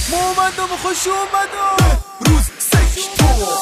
ما اومدم و خوش اومدم روز سکتور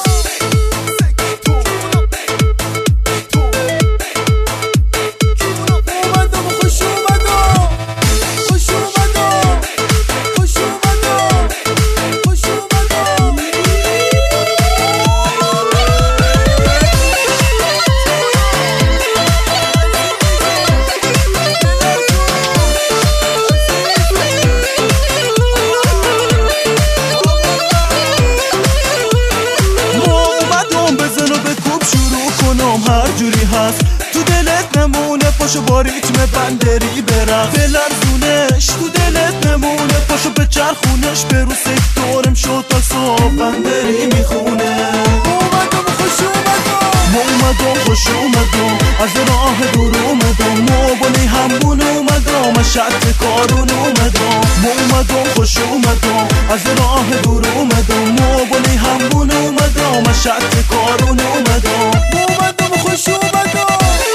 هر جوری هست تو دلت نمونه، پاشو با ریتم بندری برقص، بلرزونش تو دلت نمونه، پاشو به چرخونش، به رو سکتورم شد تا صبح بندری میخونه. اومدم خوش اومدم خوش اومدم، از راه دور اومدم، موبانی همون اومدم، از شط کارون اومدم خوش اومدم، از راه دور اومدم، موبانی همون اومدم، از شط کارون اومدم خوش اومدم.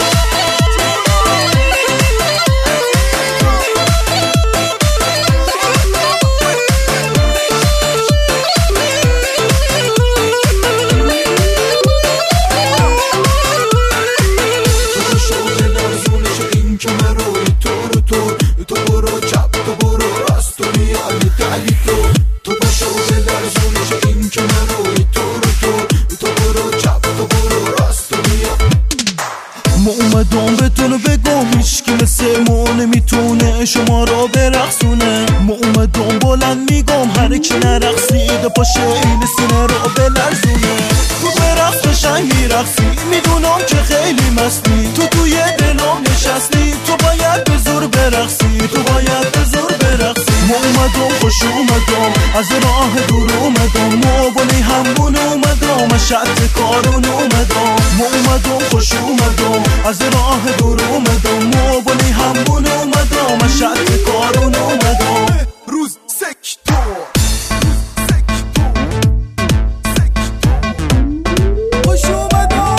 تو شده لرزونش این که من روی تو برو چپ، تو برو راست، تو میای تعلیق تو شده لرزونش این که من روی تو برو چپ، تو برو راست، تو میای. ما اومدم بهتون بگم هیچکی مثل ما نمیتونه شما را برقصونه. ما اومدم بلند میگم هر کی نرقصیده پاشه این سینه رو بلرزونه. تو برقص قشنگ میرقصی، میدونم که خیلی مستی، تو توی دلم نشستی، تو باید به زور برقصی، تو باید به زور برقصی. ما اومدم خوش اومدم، از راه دور اومدم، موبانی همون اومدم، از شط کارون اومدم. ما اومدم خوش اومدم، از راه دور اومدم، موبانی همون اومدم، از شط کارون اومدم. روز سکتور خوش اومدم.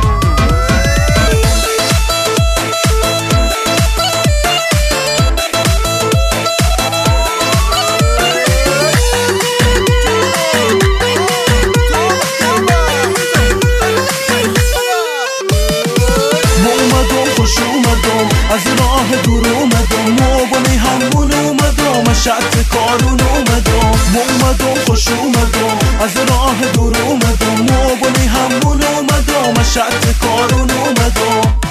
از راه دور اومدم، موبانی همون اومدم، از شط کارون اومدم. ما اومدم خوش اومدم، از راه دور اومدم، موبانی همون اومدم، از شط کارون اومدم.